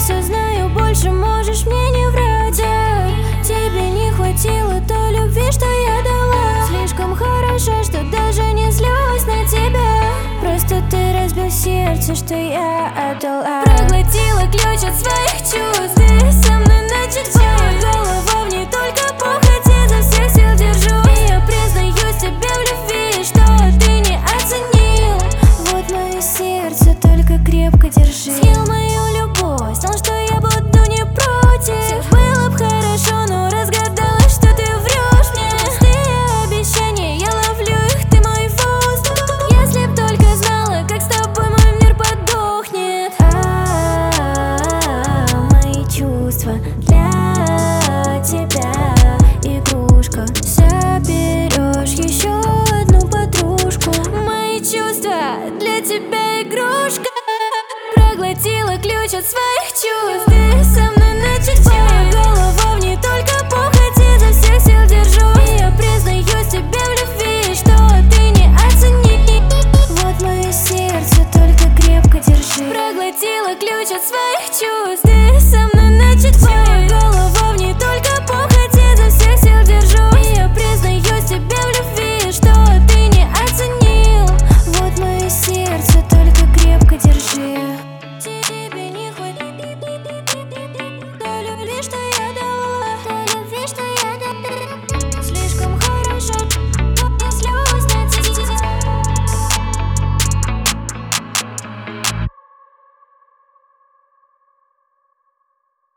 все знаю, больше можешь мне не врать. Тебе не хватило той любви, что я дала. Слишком хорошо, что даже не злюсь на тебя. Просто ты разбил сердце, что я отдала. Проглотила ключ от своих чувств. Ты со мной начать бой. Голова в ней только похоть, изо всех сил держу. И я признаюсь тебе в любви, что ты не оценил. Вот мое сердце, только крепко держи. Съел мою любовь, знал, что я буду не против. Все было б хорошо, но разгадала, что ты врешь мне. Пустые обещания, я ловлю их, ты мой воздух. Если б только знала, как с тобой мой мир подохнет. Мои чувства для тебя игрушка. Соберешь еще одну подружку. Мои чувства для тебя игрушка. Проглотила ключ от своих чувств. Ты со мной начать бой. Голова в ней только похоть, изо всех сил держу. И я признаюсь тебе в любви, что ты не оценил. Вот мое сердце, только крепко держи. Проглотила ключ от своих чувств. Ты со мной